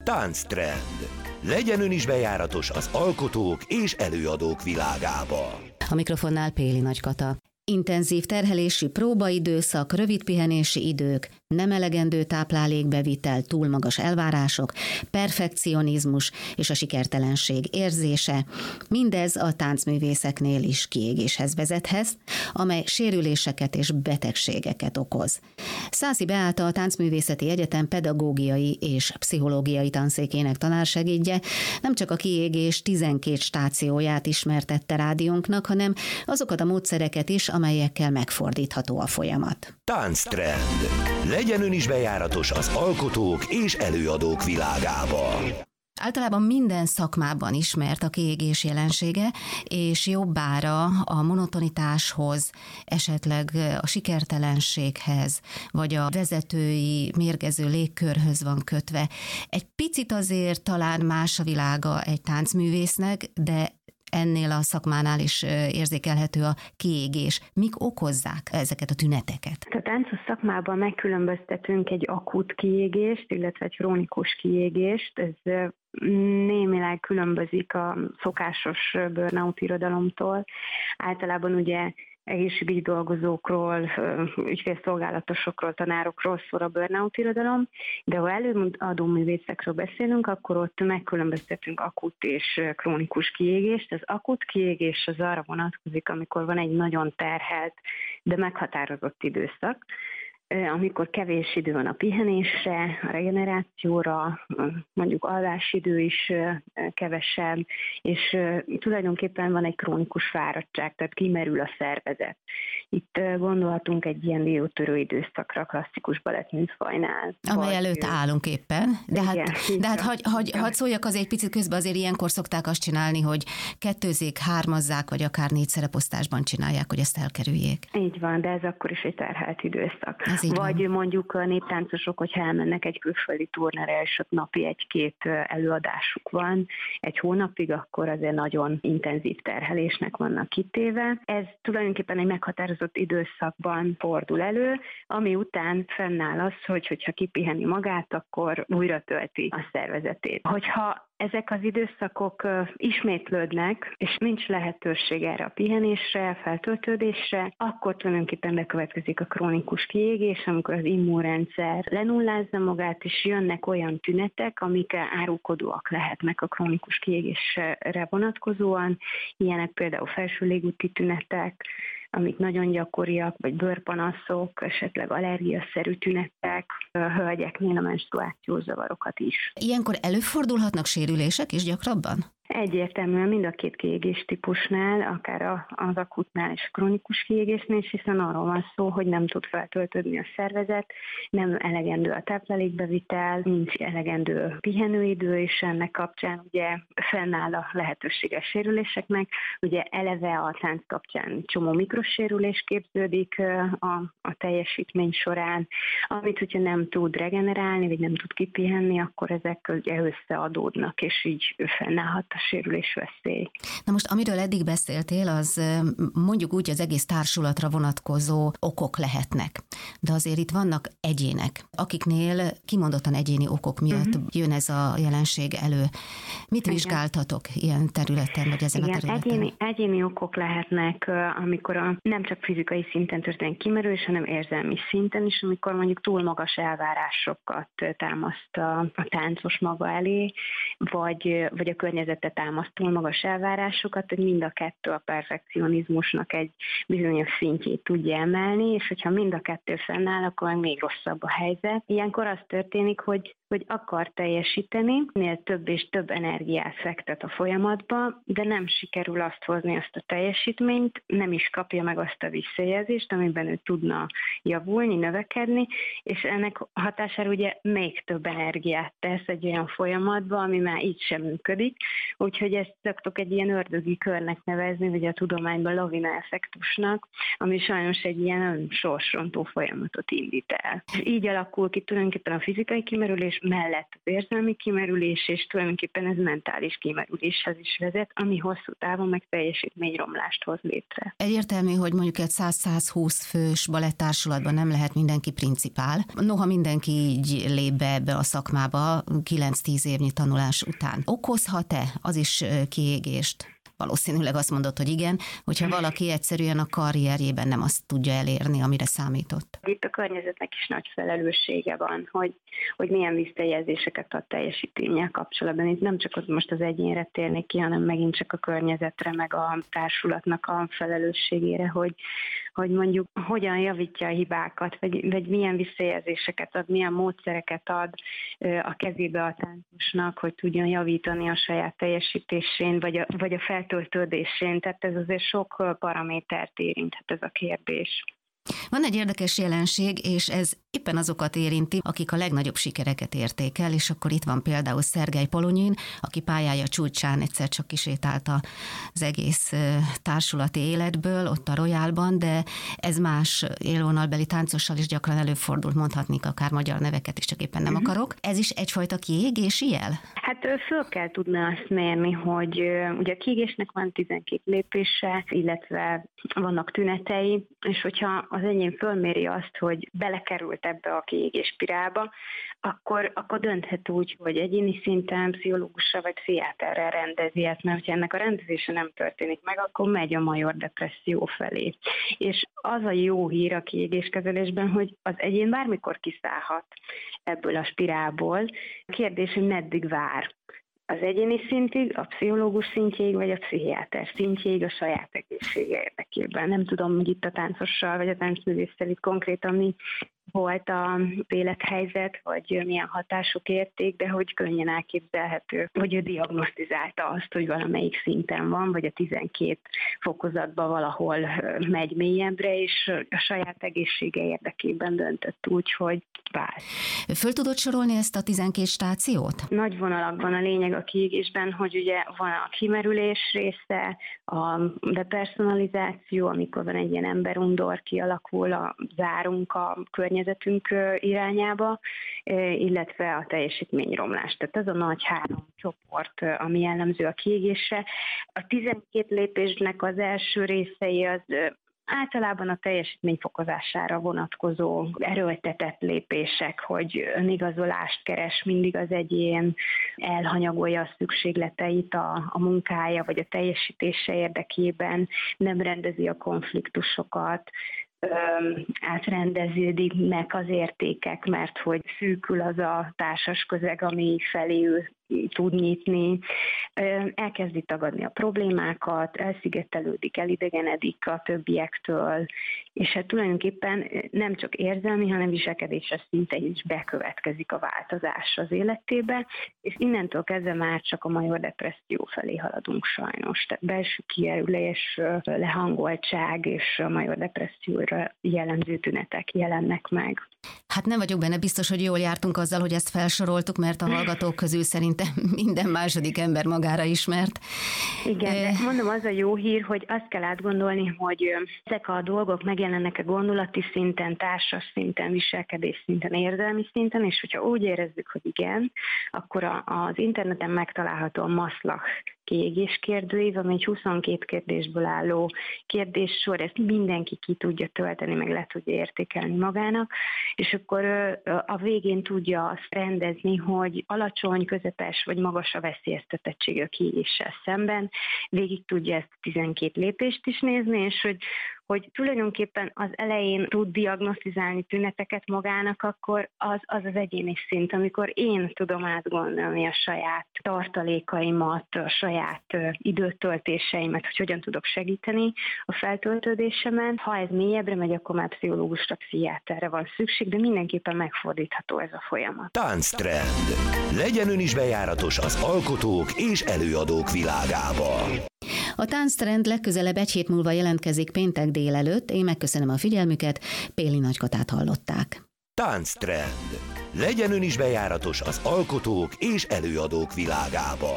Tánctrend. Legyen ön is bejáratos az alkotók és előadók világába. A mikrofonnál Péli Nagy Kata. Intenzív terhelési próbaidőszak, rövid pihenési idők, nem elegendő táplálékbevitel, túl magas elvárások, perfekcionizmus és a sikertelenség érzése, mindez a táncművészeknél is kiégéshez vezethet, amely sérüléseket és betegségeket okoz. Szászi Beáta, a Táncművészeti Egyetem pedagógiai és pszichológiai tanszékének tanársegédje nem csak a kiégés 12 stációját ismertette rádiónknak, hanem azokat a módszereket is, amelyekkel megfordítható a folyamat. Tánctrend. Legyen ön is bejáratos az alkotók és előadók világába. Általában minden szakmában ismert a kiégés jelensége, és jobbára a monotonitáshoz, esetleg a sikertelenséghez, vagy a vezetői mérgező légkörhöz van kötve. Egy picit azért talán más a világa egy táncművésznek, de ennél a szakmánál is érzékelhető a kiégés. Mik okozzák ezeket a tüneteket? A táncos szakmában megkülönböztetünk egy akut kiégést, illetve egy krónikus kiégést. Ez némileg különbözik a szokásos burnout irodalomtól. Általában ugye egészségügyi dolgozókról, ügyfélszolgálatosokról, tanárokról szól a burnout irodalom, de ha előadó művészekről beszélünk, akkor ott megkülönböztetünk akut és krónikus kiégést. Az akut kiégés az arra vonatkozik, amikor van egy nagyon terhelt, de meghatározott időszak, amikor kevés idő van a pihenésre, a regenerációra, mondjuk alvásidő is kevesebb, és tulajdonképpen van egy krónikus fáradtság, tehát kimerül a szervezet. Itt gondolhatunk egy ilyen diótörő időszakra, klasszikus balettműfajnál. Amely előtt állunk éppen, de hát hadd szóljak azért egy picit közben, azért ilyenkor szokták azt csinálni, hogy kettőzzék, hármazzák, vagy akár 4 szereposztásban csinálják, hogy ezt elkerüljék. Így van, de ez akkor is egy terhelt időszak. Vagy mondjuk a néptáncosok, hogyha elmennek egy külföldi turnéra, és ott napi 1-2 előadásuk van egy hónapig, akkor azért nagyon intenzív terhelésnek vannak kitéve. Ez tulajdonképpen egy meghatározott időszakban fordul elő, ami után fennáll az, hogyha kipiheni magát, akkor újra tölti a szervezetét. Hogyha ezek az időszakok ismétlődnek, és nincs lehetőség erre a pihenésre, feltöltődésre, akkor tulajdonképpen bekövetkezik a krónikus kiégés, amikor az immunrendszer lenullázza magát, és jönnek olyan tünetek, amik árulkodóak lehetnek a krónikus kiégésre vonatkozóan. Ilyenek például felső légúti tünetek, amik nagyon gyakoriak, vagy bőrpanaszok, esetleg allergiaszerű tünetek, a hölgyeknél a menstruációs zavarokat is. Ilyenkor előfordulhatnak sérülések is gyakrabban? Egyértelműen mind a két kiégés típusnál, akár az akutnál és a krónikus kiégésnél, hiszen arról van szó, hogy nem tud feltöltődni a szervezet, nem elegendő a táplálékbevitel, nincs elegendő pihenőidő, és ennek kapcsán ugye fennáll a lehetőséges sérüléseknek. Ugye eleve a tánc kapcsán csomó mikrosérülés képződik a teljesítmény során, amit hogyha nem tud regenerálni, vagy nem tud kipihenni, akkor ezek ugye összeadódnak, és így fennállhat a sérülés veszély. Na most, amiről eddig beszéltél, az mondjuk úgy az egész társulatra vonatkozó okok lehetnek. De azért itt vannak egyének, akiknél kimondottan egyéni okok miatt jön ez a jelenség elő. Mit vizsgáltatok ilyen területen, vagy ezen a területen? Egyéni okok lehetnek, amikor nem csak fizikai szinten történik kimerülés, hanem érzelmi szinten is, amikor mondjuk túl magas elvárásokat támaszt a táncos maga elé, vagy a környezete támaszt túl magas elvárásokat, hogy mind a kettő a perfekcionizmusnak egy bizonyos szintjét tudja emelni, és hogyha mind a kettő fennáll, akkor meg még rosszabb a helyzet. Ilyenkor az történik, hogy akar teljesíteni, minél több és több energiát fektet a folyamatba, de nem sikerül azt hozni, azt a teljesítményt, nem is kapja meg azt a visszajelzést, amiben ő tudna javulni, növekedni, és ennek hatására ugye még több energiát tesz egy olyan folyamatba, ami már így sem működik. Úgyhogy ezt szoktuk egy ilyen ördögi körnek nevezni, vagy a tudományban lavina effektusnak, ami sajnos egy ilyen sorsrontó folyamatot indít el. Így alakul ki tulajdonképpen a fizikai kimerülés mellett az érzelmi kimerülés, és tulajdonképpen ez mentális kimerüléshez is vezet, ami hosszú távon meg teljesítményromlást hoz létre. Egyértelmű, hogy mondjuk egy 100-120 fős baletttársulatban nem lehet mindenki principál. Noha mindenki így lép be ebbe a szakmába 9-10 évnyi tanulás után. Okozhat-e az is kiégést? Valószínűleg azt mondod, hogy igen, hogyha valaki egyszerűen a karrierjében nem azt tudja elérni, amire számított. Itt a környezetnek is nagy felelőssége van, hogy milyen visszajelzéseket ad teljesítménnyel kapcsolatban. Itt nem csak most az egyénre térnék ki, hanem megint csak a környezetre, meg a társulatnak a felelősségére, hogy mondjuk hogyan javítja a hibákat, vagy milyen visszajelzéseket ad, milyen módszereket ad a kezébe a táncosnak, hogy tudjon javítani a saját teljesítésén, vagy a feltöltődésén. Tehát ez azért sok paramétert érinthet ez a kérdés. Van egy érdekes jelenség, és ez éppen azokat érinti, akik a legnagyobb sikereket érték el, és akkor itt van például Szergej Polonyin, aki pályája csúcsán egyszer csak kisétált az egész társulati életből, ott a Royalban, de ez más élvonalbeli táncossal is gyakran előfordult, mondhatnék akár magyar neveket is, csak éppen nem akarok. Ez is egyfajta kiégési jel? Hát föl kell tudni azt mérni, hogy ugye a kiégésnek van 12 lépése, illetve vannak tünetei, és hogyha az enyém fölméri azt, hogy belekerült ebbe a kiégés spirálba, akkor dönthet úgy, hogy egyéni szinten pszichológusra vagy pszichiáterrel rendezi ezt, mert ha ennek a rendezése nem történik meg, akkor megy a major depresszió felé. És az a jó hír a kiégéskezelésben, hogy az egyén bármikor kiszállhat ebből a spirálból. A kérdés, hogy meddig vár. Az egyéni szintig, a pszichológus szintjéig, vagy a pszichiáter szintjéig a saját egészsége érdekében. Nem tudom, hogy itt a táncossal, vagy a táncművésszel itt konkrétan mi volt az élethelyzet, vagy milyen hatások érték, de hogy könnyen elképzelhető, hogy ő diagnosztizálta azt, hogy valamelyik szinten van, vagy a 12 fokozatban valahol megy mélyebbre, és a saját egészsége érdekében döntött úgy, hogy vár. Föl tudod sorolni ezt a 12 stációt? Nagy vonalakban a lényeg a kiégésben, hogy ugye van a kimerülés része, a depersonalizáció, amikor van egy ilyen emberundor kialakul, zárunk a környezetünk irányába, illetve a teljesítményromlás. Tehát ez a nagy 3 csoport, ami jellemző a kiégésre. A 12 lépésnek az első részei az általában a teljesítmény fokozására vonatkozó erőltetett lépések, hogy önigazolást keres mindig az egyén, elhanyagolja a szükségleteit a munkája vagy a teljesítése érdekében, nem rendezi a konfliktusokat, átrendeződik az értékek, mert hogy szűkül az a társas közeg, ami felé ő tud nyitni, elkezdi tagadni a problémákat, elszigetelődik, elidegenedik a többiektől, és hát tulajdonképpen nem csak érzelmi, hanem viselkedéses szinten is bekövetkezik a változás az életébe, és innentől kezdve már csak a major depresszió felé haladunk sajnos. Tehát belső kimerülés, lehangoltság és a major depresszióra jellemző tünetek jelennek meg. Hát nem vagyok benne biztos, hogy jól jártunk azzal, hogy ezt felsoroltuk, mert a hallgatók közül szerintem minden második ember magára ismert. Igen, de mondom, az a jó hír, hogy azt kell átgondolni, hogy ezek a dolgok megjelennek a gondolati szinten, társas szinten, viselkedés szinten, érzelmi szinten, és hogyha úgy érezzük, hogy igen, akkor az interneten megtalálható a Maslach kiégés kérdőív, ami egy 22 kérdésből álló kérdéssor, ezt mindenki ki tudja tölteni, meg le tudja értékelni magának, és akkor a végén tudja azt rendezni, hogy alacsony, közepes vagy magas a veszélyeztetettség a kiégéssel szemben, végig tudja ezt 12 lépést is nézni, és hogy tulajdonképpen az elején tud diagnosztizálni tüneteket magának, akkor az egyéni szint, amikor én tudom átgondolni a saját tartalékaimat, a saját időtöltéseimet, hogy hogyan tudok segíteni a feltöltődésemen. Ha ez mélyebbre megy, akkor már pszichológusra, pszichiáterre van szükség, de mindenképpen megfordítható ez a folyamat. Tánctrend. Legyen ön is bejáratos az alkotók és előadók világába. A Tánctrend legközelebb 1 hét múlva jelentkezik péntek délelőtt. Én megköszönöm a figyelmüket, Péli Nagykatát hallották. Tánctrend. Legyen ön is bejáratos az alkotók és előadók világába.